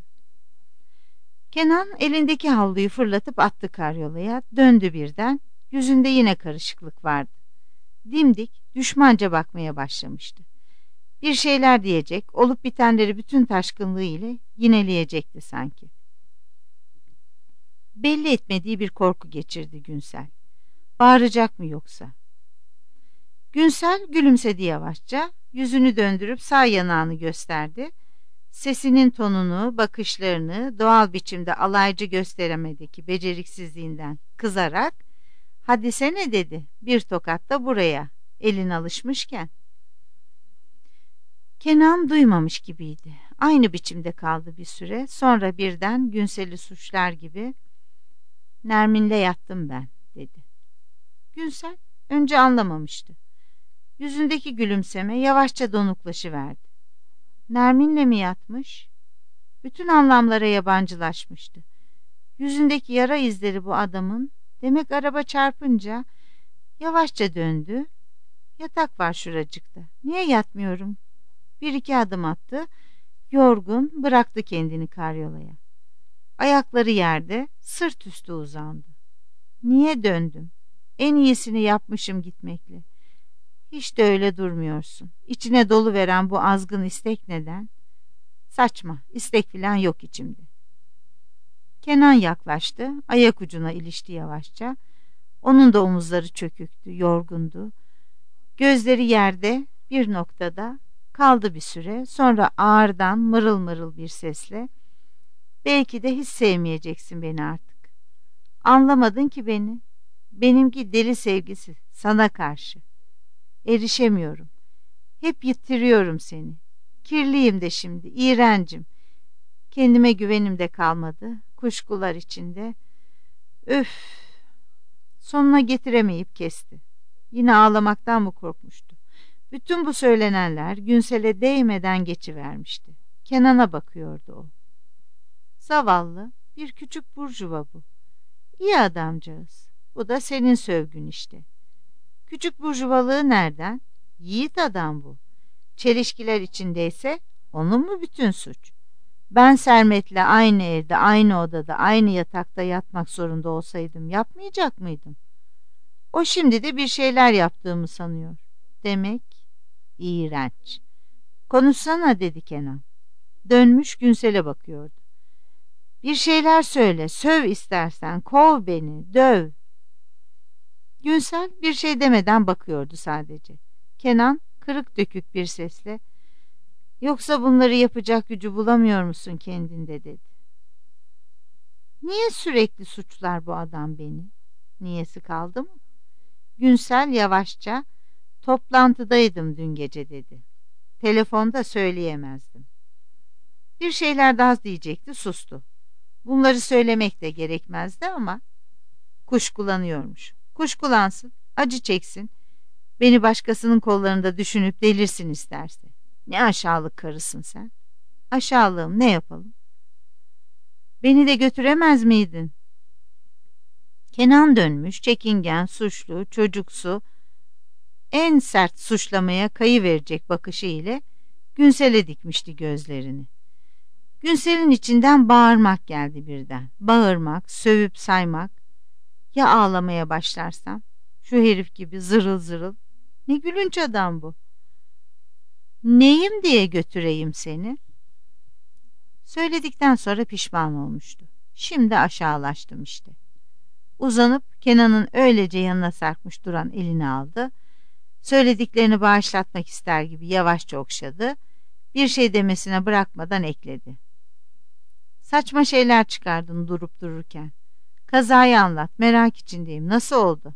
Kenan elindeki havluyu fırlatıp attı karyolaya, döndü birden, yüzünde yine karışıklık vardı. Dimdik, düşmanca bakmaya başlamıştı. Bir şeyler diyecek, olup bitenleri bütün taşkınlığı ile yineleyecekti sanki. Belli etmediği bir korku geçirdi Günsel. Bağıracak mı yoksa? Günsel gülümsedi yavaşça, yüzünü döndürüp sağ yanağını gösterdi. Sesinin tonunu, bakışlarını doğal biçimde alaycı gösteremedeki beceriksizliğinden kızarak "Hadi sene" dedi, bir tokat da buraya, elin alışmışken. Kenan duymamış gibiydi. Aynı biçimde kaldı bir süre, sonra birden Günsel'i suçlar gibi "Nermin'le yattım ben" dedi. Günsel önce anlamamıştı. Yüzündeki gülümseme yavaşça donuklaşıverdi. Nermin'le mi yatmış? Bütün anlamlara yabancılaşmıştı. Yüzündeki yara izleri bu adamın, demek araba çarpınca. Yavaşça döndü. Yatak var şuracıkta. Niye yatmıyorum? Bir iki adım attı. Yorgun bıraktı kendini karyolaya. Ayakları yerde, sırt üstü uzandı. Niye döndüm? En iyisini yapmışım gitmekle. Hiç de öyle durmuyorsun. İçine dolu veren bu azgın istek neden? Saçma, istek filan yok içimde. Kenan yaklaştı, ayak ucuna ilişti yavaşça. Onun da omuzları çöküktü, yorgundu. Gözleri yerde, bir noktada kaldı bir süre. Sonra ağırdan mırıl mırıl bir sesle "Belki de hiç sevmeyeceksin beni artık. Anlamadın ki beni. Benimki deli sevgisi sana karşı. Erişemiyorum. Hep yitiriyorum seni. Kirliyim de şimdi, iğrencim. Kendime güvenim de kalmadı. Kuşkular içinde. Öf!" Sonuna getiremeyip kesti. Yine ağlamaktan mı korkmuştu? Bütün bu söylenenler Günsel'e değmeden geçivermişti. Kenan'a bakıyordu o. Zavallı, bir küçük burjuva bu. İyi adamcağız. Bu da senin sövgün işte. Küçük burjuvalığı nereden? Yiğit adam bu. Çelişkiler içindeyse onun mu bütün suç? Ben Sermet'le aynı evde, aynı odada, aynı yatakta yatmak zorunda olsaydım yapmayacak mıydım? O şimdi de bir şeyler yaptığımı sanıyor. Demek iğrenç. Konuşsana dedi Kenan. Dönmüş Günsel'e bakıyordu. Bir şeyler söyle, söv istersen, kov beni, döv. Günsel bir şey demeden bakıyordu sadece. Kenan kırık dökük bir sesle, "Yoksa bunları yapacak gücü bulamıyor musun kendinde?" dedi. "Niye sürekli suçlar bu adam beni? Niyesi kaldı mı?" Günsel yavaşça, "Toplantıdaydım dün gece." dedi. "Telefonda söyleyemezdim." Bir şeyler daha diyecekti, sustu. Bunları söylemek de gerekmezdi ama kuşkulanıyormuş. Kuşkulansın, acı çeksin, beni başkasının kollarında düşünüp delirsin isterse. Ne aşağılık karısın sen. Aşağılığım, ne yapalım? Beni de götüremez miydin? Kenan dönmüş, çekingen, suçlu, çocuksu, en sert suçlamaya kayıverecek bakışı ile Günsel'e dikmişti gözlerini. Günsel'in içinden bağırmak geldi birden. Bağırmak, sövüp saymak. Ya ağlamaya başlarsam? Şu herif gibi zırıl zırıl. Ne gülünç adam bu. Neyim diye götüreyim seni? Söyledikten sonra pişman olmuştu. Şimdi aşağılaştım işte. Uzanıp Kenan'ın öylece yanına sarkmış duran elini aldı. Söylediklerini bağışlatmak ister gibi yavaşça okşadı. Bir şey demesine bırakmadan ekledi. "Saçma şeyler çıkardın durup dururken. Kazayı anlat, merak içindeyim. Nasıl oldu?"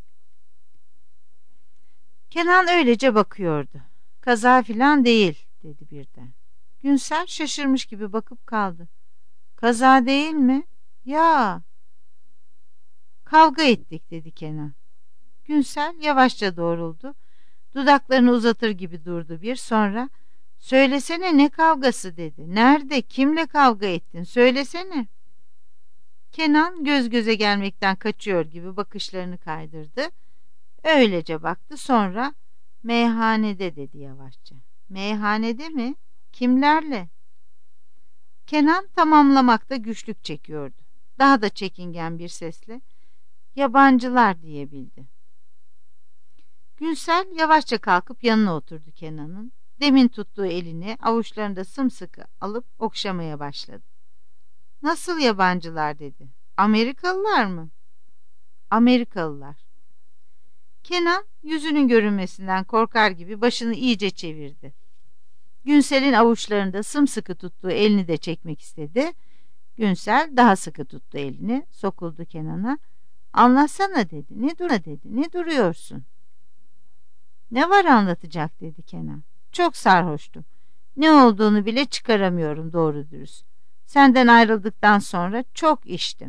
Kenan öylece bakıyordu. "Kaza filan değil," dedi birden. Günsel şaşırmış gibi bakıp kaldı. "Kaza değil mi? Ya." "Kavga ettik," dedi Kenan. Günsel yavaşça doğruldu. Dudaklarını uzatır gibi durdu bir, sonra "Söylesene, ne kavgası?" dedi. "Nerede, kimle kavga ettin? Söylesene." Kenan göz göze gelmekten kaçıyor gibi bakışlarını kaydırdı. Öylece baktı, sonra "Meyhanede," dedi yavaşça. "Meyhanede mi? Kimlerle?" Kenan tamamlamakta güçlük çekiyordu. Daha da çekingen bir sesle "Yabancılar," diyebildi. Günsel yavaşça kalkıp yanına oturdu Kenan'ın. Demin tuttuğu elini avuçlarında sımsıkı alıp okşamaya başladı. "Nasıl yabancılar?" dedi. "Amerikalılar mı?" "Amerikalılar." Kenan yüzünün görünmesinden korkar gibi başını iyice çevirdi. Günsel'in avuçlarında sımsıkı tuttuğu elini de çekmek istedi. Günsel daha sıkı tuttu elini, sokuldu Kenan'a. "Anlatsana," dedi. Ne duruyorsun?" "Ne var anlatacak?" dedi Kenan. "Çok sarhoştum. Ne olduğunu bile çıkaramıyorum doğru dürüst. Senden ayrıldıktan sonra çok içtim."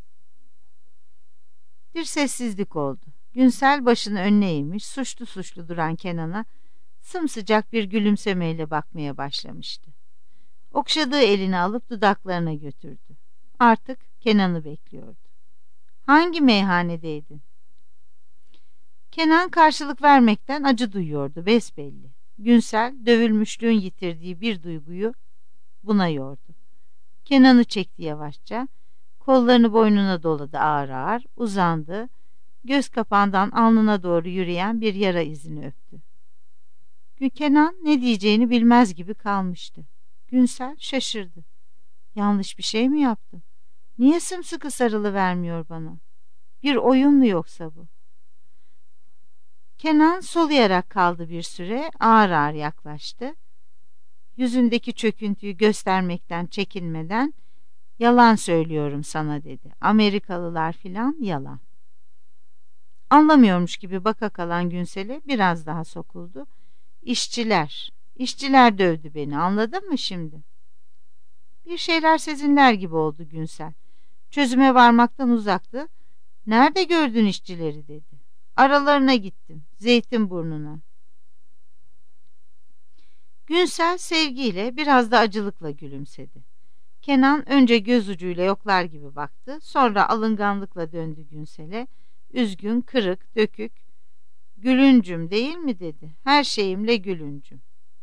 Bir sessizlik oldu. Günsel başını önüne eğmiş, suçlu suçlu duran Kenan'a sımsıcak bir gülümsemeyle bakmaya başlamıştı. Okşadığı elini alıp dudaklarına götürdü. Artık Kenan'ı bekliyordu. "Hangi meyhanedeydin?" Kenan karşılık vermekten acı duyuyordu besbelli. Günsel dövülmüşlüğün yitirdiği bir duyguyu buna yordu. Kenan'ı çekti yavaşça, kollarını boynuna doladı ağır ağır, uzandı, göz kapağından alnına doğru yürüyen bir yara izini öptü. Kenan ne diyeceğini bilmez gibi kalmıştı. Günsel şaşırdı. "Yanlış bir şey mi yaptım? Niye sımsıkı sarılıvermiyor bana? Bir oyun mu yoksa bu?" Kenan soluyarak kaldı bir süre, ağır ağır yaklaştı. Yüzündeki çöküntüyü göstermekten çekinmeden "Yalan söylüyorum sana," dedi. "Amerikalılar filan yalan." Anlamıyormuş gibi baka kalan Günsel'e biraz daha sokuldu. İşçiler dövdü beni, anladın mı şimdi?" Bir şeyler sezinler gibi oldu Günsel. Çözüme varmaktan uzaktı. "Nerede gördün işçileri?" dedi. "Aralarına gittim, Zeytinburnu'na." Günsel sevgiyle, biraz da acılıkla gülümsedi. Kenan önce göz ucuyla yoklar gibi baktı, sonra alınganlıkla döndü Günsel'e. Üzgün, kırık, dökük. "Gülüncüm değil mi?" dedi. "Her şeyimle gülüncüm."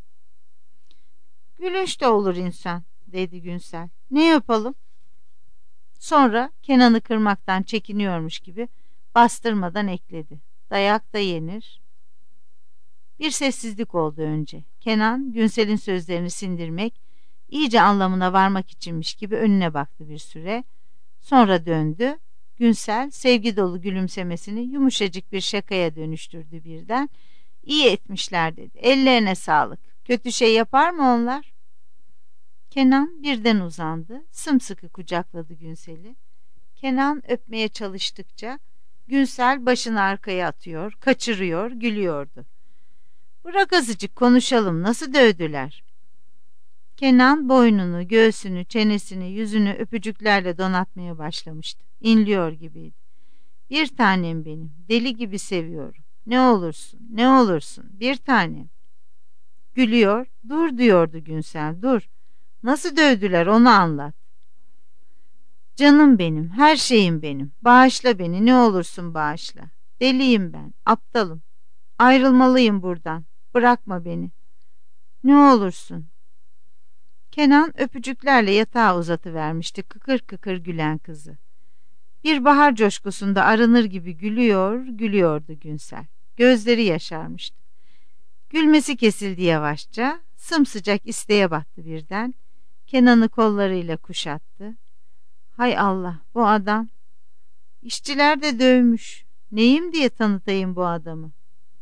"Gülünç de olur insan," dedi Günsel. "Ne yapalım?" Sonra Kenan'ı kırmaktan çekiniyormuş gibi bastırmadan ekledi. "Dayak da yenir." Bir sessizlik oldu önce. Kenan Günsel'in sözlerini sindirmek, iyice anlamına varmak içinmiş gibi önüne baktı bir süre. Sonra döndü. Günsel sevgi dolu gülümsemesini yumuşacık bir şakaya dönüştürdü birden. İyi etmişler dedi. Ellerine sağlık. Kötü şey yapar mı onlar? Kenan birden uzandı. Sımsıkı kucakladı Günsel'i. Kenan öpmeye çalıştıkça Günsel başını arkaya atıyor, kaçırıyor, gülüyordu. Bırak azıcık konuşalım, nasıl dövdüler? Kenan boynunu, göğsünü, çenesini, yüzünü öpücüklerle donatmaya başlamıştı. İnliyor gibiydi. Bir tanem benim, deli gibi seviyorum. Ne olursun, ne olursun, bir tanem. Gülüyor, dur diyordu Günsel, dur. Nasıl dövdüler onu anlat. Canım benim, her şeyim benim. Bağışla beni, ne olursun bağışla. Deliyim ben, aptalım. Ayrılmalıyım buradan. Bırakma beni. Ne olursun. Kenan öpücüklerle yatağa uzatıvermişti kıkır kıkır gülen kızı. Bir bahar coşkusunda aranır gibi gülüyor, gülüyordu Günsel. Gözleri yaşarmıştı. Gülmesi kesildi yavaşça, sımsıcak isteğe battı birden. Kenan'ı kollarıyla kuşattı. Hay Allah, bu adam. İşçiler de dövmüş. Neyim diye tanıtayım bu adamı?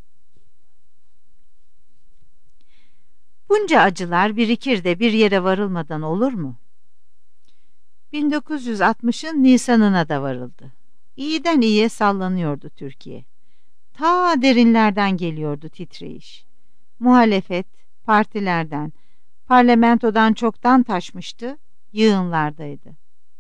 Bunca acılar birikir de bir yere varılmadan olur mu? 1960'ın Nisan'ına da varıldı. İyiden iyiye sallanıyordu Türkiye. Ta derinlerden geliyordu titreyiş. Muhalefet, partilerden, parlamentodan çoktan taşmıştı, yığınlardaydı.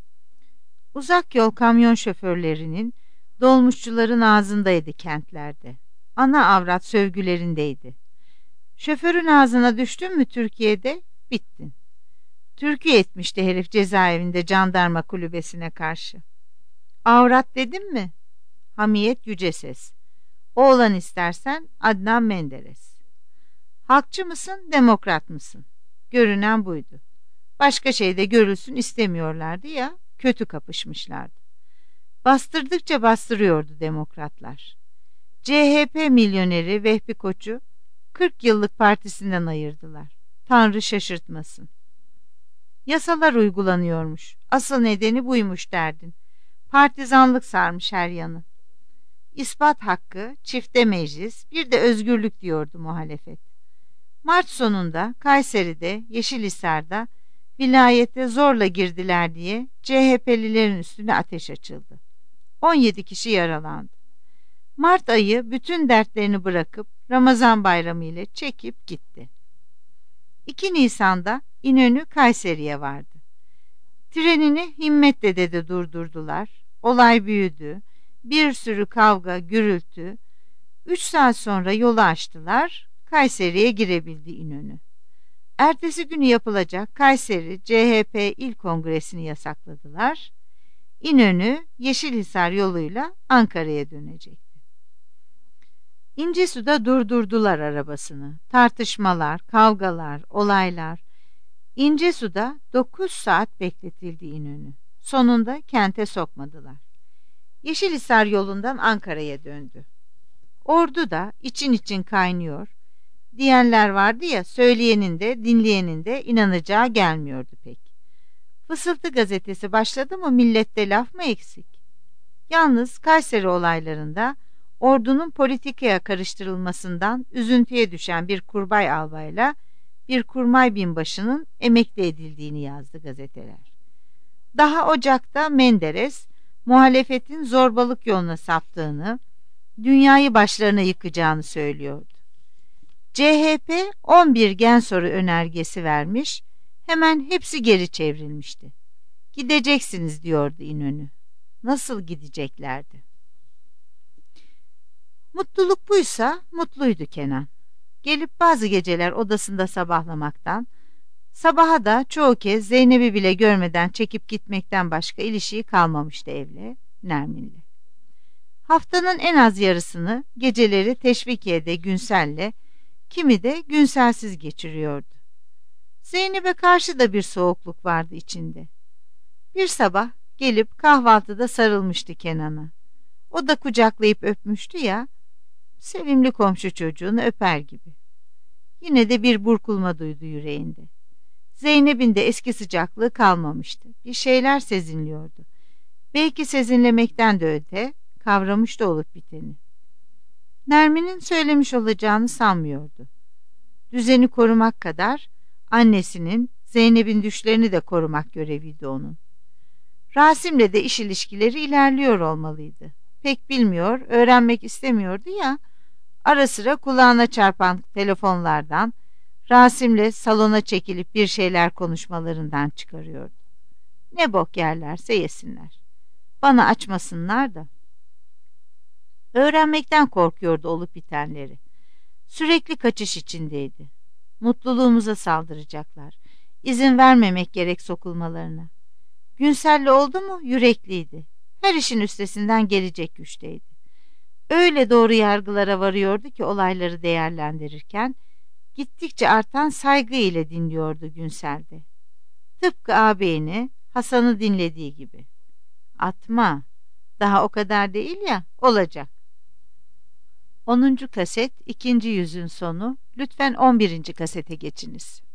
Uzak yol kamyon şoförlerinin, dolmuşçuların ağzındaydı kentlerde. Ana avrat sövgülerindeydi. Şoförün ağzına düştün mü Türkiye'de, bittin. Türkü etmişti herif cezaevinde jandarma kulübesine karşı. Avrat dedim mi? Hamiyet yüce ses. Oğlan istersen Adnan Menderes. Halkçı mısın, demokrat mısın? Görünen buydu. Başka şey de görülsün istemiyorlardı ya, kötü kapışmışlardı. Bastırdıkça bastırıyordu demokratlar. CHP milyoneri Vehbi Koç'u 40 yıllık partisinden ayırdılar. Tanrı şaşırtmasın. Yasalar uygulanıyormuş. Asıl nedeni buymuş derdin. Partizanlık sarmış her yanı. İspat hakkı, çifte meclis, bir de özgürlük diyordu muhalefet. Mart sonunda Kayseri'de, Yeşilhisar'da vilayete zorla girdiler diye CHP'lilerin üstüne ateş açıldı. 17 kişi yaralandı. Mart ayı bütün dertlerini bırakıp Ramazan bayramı ile çekip gitti. 2 Nisan'da İnönü Kayseri'ye vardı. Trenini Himmet Dede'de durdurdular. Olay büyüdü. Bir sürü kavga, gürültü. 3 saat sonra yolu açtılar. Kayseri'ye girebildi İnönü. Ertesi günü yapılacak Kayseri CHP İl Kongresi'ni yasakladılar. İnönü Yeşilhisar yoluyla Ankara'ya dönecekti. İncesu'da durdurdular arabasını. Tartışmalar, kavgalar, olaylar. İncesu'da 9 saat bekletildi İnönü. Sonunda kente sokmadılar. Yeşilhisar yolundan Ankara'ya döndü. Ordu da için için kaynıyor. Diyenler vardı ya, söyleyenin de dinleyenin de inanacağı gelmiyordu pek. Fısıltı gazetesi başladı mı millette laf mı eksik? Yalnız Kayseri olaylarında ordunun politikaya karıştırılmasından üzüntüye düşen bir kurbay albayla bir kurmay binbaşının emekli edildiğini yazdı gazeteler. Daha Ocak'ta Menderes, muhalefetin zorbalık yoluna saptığını, dünyayı başlarına yıkacağını söylüyordu. CHP 11 gen soru önergesi vermiş, hemen hepsi geri çevrilmişti. Gideceksiniz diyordu İnönü. Nasıl gideceklerdi? Mutluluk buysa mutluydu Kenan. Gelip bazı geceler odasında sabahlamaktan, sabaha da çoğu kez Zeynep'i bile görmeden çekip gitmekten başka ilişiği kalmamıştı evle, Nermin'le. Haftanın en az yarısını geceleri Teşvikiye'de Günsel'le, kimi de Günsel'siz geçiriyordu. Zeynep'e karşı da bir soğukluk vardı içinde. Bir sabah gelip kahvaltıda sarılmıştı Kenan'a. O da kucaklayıp öpmüştü ya, sevimli komşu çocuğunu öper gibi. Yine de bir burkulma duydu yüreğinde. Zeynep'in de eski sıcaklığı kalmamıştı. Bir şeyler sezinliyordu. Belki sezinlemekten de öte kavramış da olup biteni. Nermin'in söylemiş olacağını sanmıyordu. Düzeni korumak kadar annesinin, Zeynep'in düşlerini de korumak göreviydi onun. Rasim'le de iş ilişkileri ilerliyor olmalıydı. Pek bilmiyor, öğrenmek istemiyordu ya. Ara sıra kulağına çarpan telefonlardan, Rasim'le salona çekilip bir şeyler konuşmalarından çıkarıyordu. Ne bok yerlerse yesinler. Bana açmasınlar da. Öğrenmekten korkuyordu olup bitenleri. Sürekli kaçış içindeydi. Mutluluğumuza saldıracaklar. İzin vermemek gerek sokulmalarına. Günsel'le oldu mu yürekliydi. Her işin üstesinden gelecek güçteydi. Öyle doğru yargılara varıyordu ki olayları değerlendirirken, gittikçe artan saygı ile dinliyordu Günsel'de. Tıpkı ağabeyini, Hasan'ı dinlediği gibi. Atma, daha o kadar değil ya, olacak. 10. kaset, 2. yüzün sonu. Lütfen 11. kasete geçiniz.